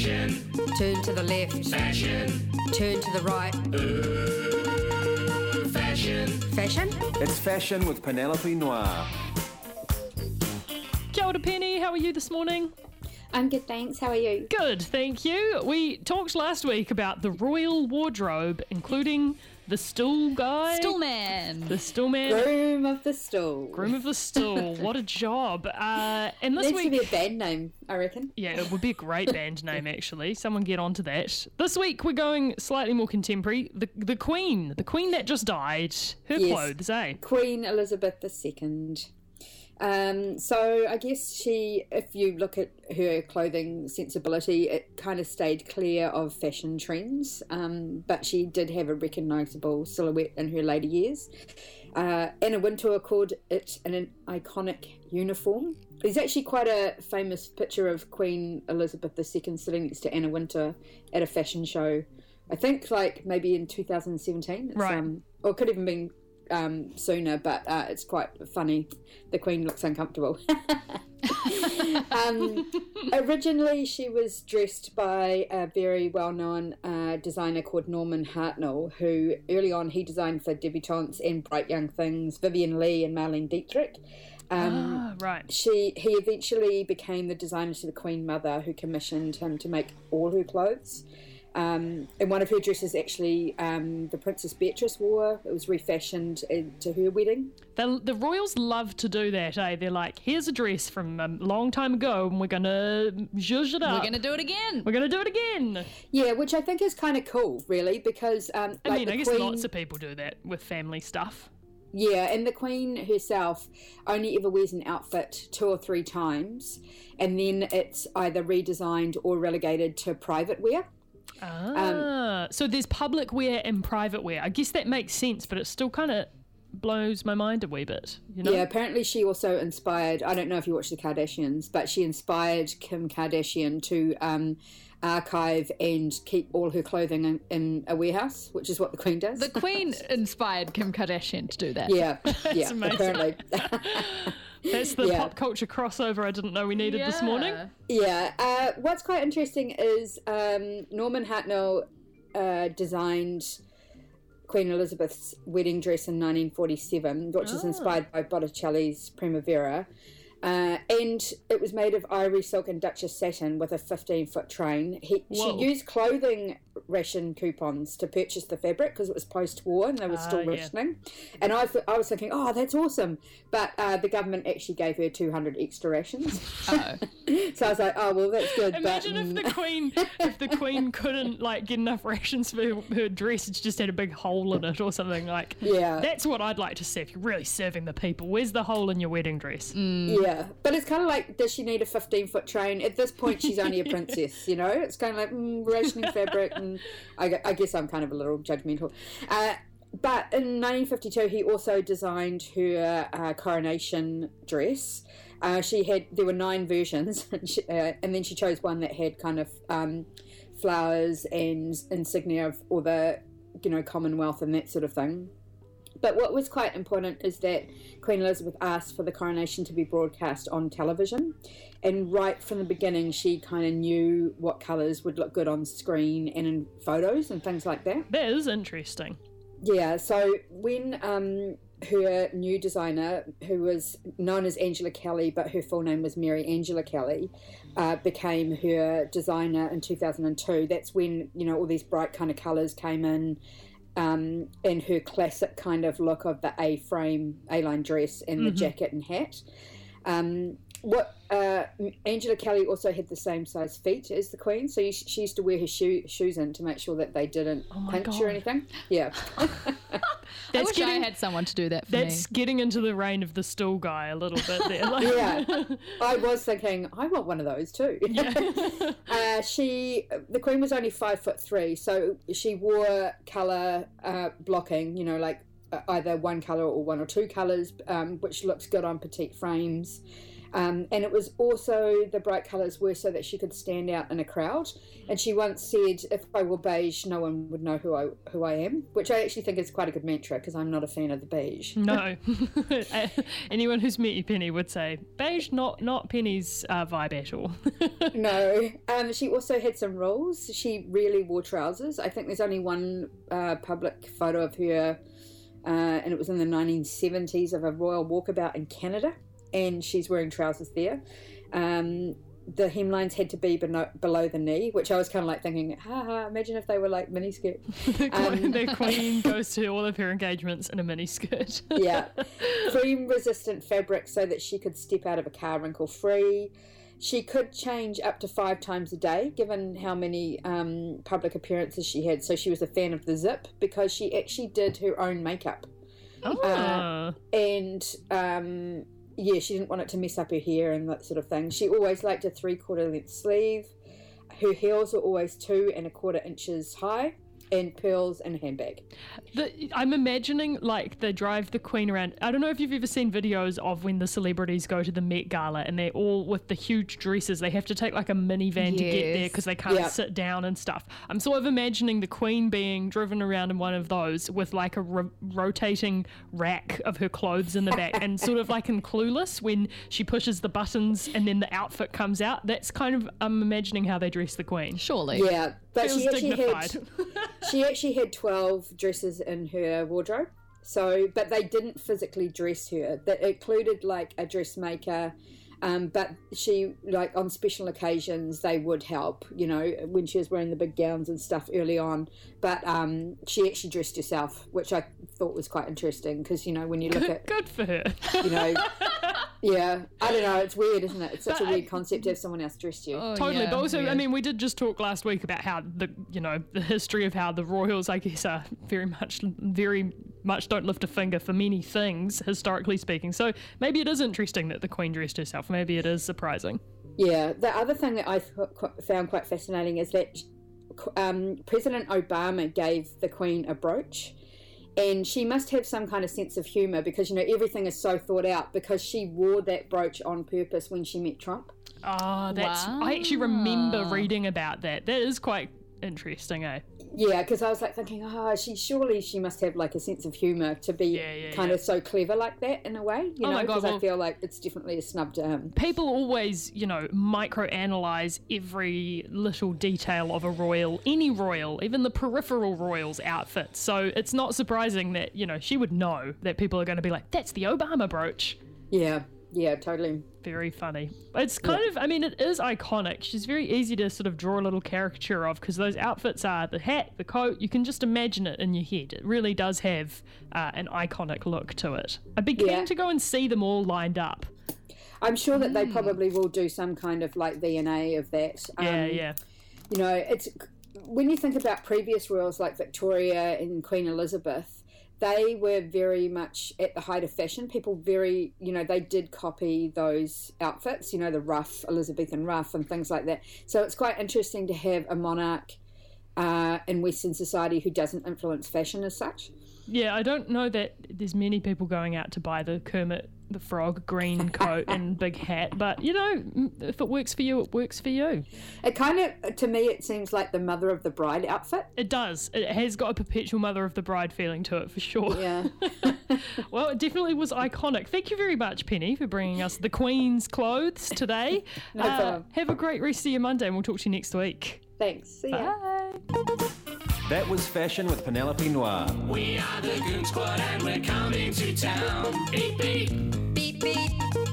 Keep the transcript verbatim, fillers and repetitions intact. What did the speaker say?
Fashion. Turn to the left. Fashion. Turn to the right. Ooh, fashion. Fashion? It's Fashion with Penelope Noir. Kia ora, Penny. How are you this morning? I'm good, thanks. How are you? Good, thank you. We talked last week about the royal wardrobe, including the stool guy. Stoolman. The stoolman. Groom of the Stool. Groom of the stool. What a job. Uh, and this Needs week... to be a band name, I reckon. Yeah, it would be a great band name, actually. Someone get onto that. This week, we're going slightly more contemporary. The the Queen. The Queen that just died. Her Yes. clothes, eh? Queen Elizabeth the Second. Um, so I guess she, if you look at her clothing sensibility, it kind of stayed clear of fashion trends, um, but she did have a recognisable silhouette in her later years. Uh, Anna Wintour called it an, an iconic uniform. There's actually quite a famous picture of Queen Elizabeth the Second sitting next to Anna Wintour at a fashion show. I think like maybe in two thousand seventeen. It's, Right. Um, or it could even been um, sooner, but uh, it's quite funny. The Queen looks uncomfortable. um, originally, she was dressed by a very well-known uh, designer called Norman Hartnell, who early on he designed for debutantes and Bright Young Things, Vivian Leigh and Marlene Dietrich. Um, Ah, right. She he eventually became the designer to the Queen Mother, who commissioned him to make all her clothes. Um, and one of her dresses actually um, the Princess Beatrice wore. It was refashioned to her wedding. The, the royals love to do that, eh? They're like, here's a dress from a long time ago, and we're going to zhuzh it up. We're going to do it again. We're going to do it again. Yeah, which I think is kind of cool, really, because um, I like mean, the I guess Queen, lots of people do that with family stuff. Yeah, and the Queen herself only ever wears an outfit two or three times, and then it's either redesigned or relegated to private wear. Ah, so there's public wear and private wear. I guess that makes sense, but it still kind of blows my mind a wee bit, you know? Yeah, apparently she also inspired, I don't know if you watch the Kardashians, but she inspired Kim Kardashian to um, archive and keep all her clothing in, in a warehouse, which is what the Queen does. The Queen inspired Kim Kardashian to do that. yeah, yeah, amazing. apparently. That's the Yeah. pop culture crossover I didn't know we needed this morning. Yeah, uh, what's quite interesting is um, Norman Hartnell uh, designed Queen Elizabeth's wedding dress in nineteen forty-seven, which is inspired by Botticelli's Primavera. Uh, and it was made of ivory silk and Duchess satin with a fifteen-foot train. He, she Whoa. used clothing ration coupons to purchase the fabric because it was post-war and they were Ah, still yeah. rationing. And I, th- I was thinking, oh, that's awesome. But uh, the government actually gave her two hundred extra rations. Oh. So I was like, oh, well, that's good. Imagine but, if mm, the Queen, if the Queen couldn't like get enough rations for her, her dress, it's just had a big hole in it or something. Like, Yeah. that's what I'd like to see if you're really serving the people. Where's the hole in your wedding dress? Yeah, but it's kind of like, does she need a fifteen-foot train? At this point, she's only a princess, you know? It's kind of like, mm, rationing fabric, and I, gu- I guess I'm kind of a little judgmental. Uh, but in nineteen fifty-two, he also designed her uh, coronation dress. Uh, she had, there were nine versions, and, she, uh, and then she chose one that had kind of um, flowers and insignia of all the, you know, Commonwealth and that sort of thing. But what was quite important is that Queen Elizabeth asked for the coronation to be broadcast on television. And right from the beginning, she kind of knew what colours would look good on screen and in photos and things like that. That is interesting. Yeah, so when um, her new designer, who was known as Angela Kelly, but her full name was Mary Angela Kelly, uh, became her designer in two thousand two, that's when, you know, all these bright kind of colours came in. Um, and her classic kind of look of the A-frame, A-line dress and the jacket and hat. Um, what uh, Angela Kelly also had the same size feet as the Queen, so she used to wear her shoe, shoes in to make sure that they didn't Oh my pinch God. or anything. Yeah. I wish getting- I had someone to do that for That's me. getting into the reign of the stool guy a little bit there. Like, Yeah, I was thinking I want one of those too. uh, she, the Queen was only five foot three, so she wore colour uh, blocking. You know, like uh, either one colour or one or two colours, um, which looks good on petite frames. Um, and it was also, the bright colours were so that she could stand out in a crowd. And she once said, if I wore beige, no one would know who I who I am, which I actually think is quite a good mantra because I'm not a fan of the beige. No. Anyone who's met you, Penny, would say, beige, not, not Penny's uh, vibe at all. No. Um, she also had some rules. She really wore trousers. I think there's only one uh, public photo of her, uh, and it was in the nineteen seventies of a royal walkabout in Canada. And she's wearing trousers there. Um, the hemlines had to be below, below the knee, which I was kind of like thinking, ha ha, imagine if they were like miniskirt. the, queen, Um, the Queen goes to all of her engagements in a miniskirt. Yeah. Cream-resistant fabric so that she could step out of a car wrinkle-free. She could change up to five times a day, given how many um, public appearances she had. So she was a fan of the zip because she actually did her own makeup. Oh. Uh, and... Um, Yeah, she didn't want it to mess up her hair and that sort of thing. She always liked a three-quarter length sleeve. Her heels were always two and a quarter inches high, and pearls and a handbag. The, I'm imagining like they drive the Queen around. I don't know if you've ever seen videos of when the celebrities go to the Met Gala and they're all with the huge dresses. They have to take like a minivan to get there Yes. because they can't Yeah. sit down and stuff. I'm sort of imagining the Queen being driven around in one of those with like a ro- rotating rack of her clothes in the back and sort of like in Clueless when she pushes the buttons and then the outfit comes out. That's kind of, I'm imagining how they dress the Queen. Surely. Yeah, but Feels she actually dignified. had she actually had twelve dresses in her wardrobe. So, but they didn't physically dress her. That included like a dressmaker. Um, but she, like on special occasions, they would help, you know, when she was wearing the big gowns and stuff early on. But um, she actually dressed herself, which I thought was quite interesting because, you know, when you look Good, at, good for her. you know, yeah, I don't know, it's weird, isn't it? It's such But a weird I- concept to have someone else dress you. Oh, Totally, yeah, but also, I weird. mean, we did just talk last week about how the, you know, the history of how the royals, I guess, are very much, very much don't lift a finger for many things, historically speaking. So maybe it is interesting that the Queen dressed herself. Maybe it is surprising. Yeah, the other thing that I th- qu- found quite fascinating is that um, President Obama gave the Queen a brooch, and she must have some kind of sense of humour because, you know, everything is so thought out because she wore that brooch on purpose when she met Trump. Ah, that's. I actually remember Wow. reading about that. That is quite interesting, eh? Yeah, because I was like thinking, oh, she surely she must have like a sense of humour to be Yeah, yeah, kind yeah. of so clever like that in a way, you Oh know, my God, because well- I feel like it's definitely a snub to him. People always, you know, micro-analyse every little detail of a royal, any royal, even the peripheral royal's outfit. So it's not surprising that, you know, she would know that people are going to be like, that's the Obama brooch. Yeah, yeah, totally. Very funny. It's kind of, I mean, it is iconic. She's very easy to sort of draw a little caricature of because those outfits are the hat, the coat, you can just imagine it in your head. It really does have uh, an iconic look to it. I'd be keen Yeah. to go and see them all lined up. I'm sure that they probably will do some kind of like V and A of that. Yeah, Um, yeah. You know, it's when you think about previous royals like Victoria and Queen Elizabeth, they were very much at the height of fashion. People very, you know, they did copy those outfits, you know, the ruff, Elizabethan ruff and things like that. So it's quite interesting to have a monarch uh, in Western society who doesn't influence fashion as such. Yeah, I don't know that there's many people going out to buy the Kermit the Frog green coat and big hat, but you know, m- if it works for you, it works for you. It kind of, to me, it seems like the mother of the bride outfit. It does. It has got a perpetual mother of the bride feeling to it for sure. Yeah. Well, it definitely was iconic. Thank you very much, Penny, for bringing us the Queen's clothes today. No Uh, problem. have a great rest of your Monday, and we'll talk to you next week. Thanks. See ya. Bye. That was Fashion with Penelope Noir. We are the Goon Squad and we're coming to town. Beep beep. Beep beep.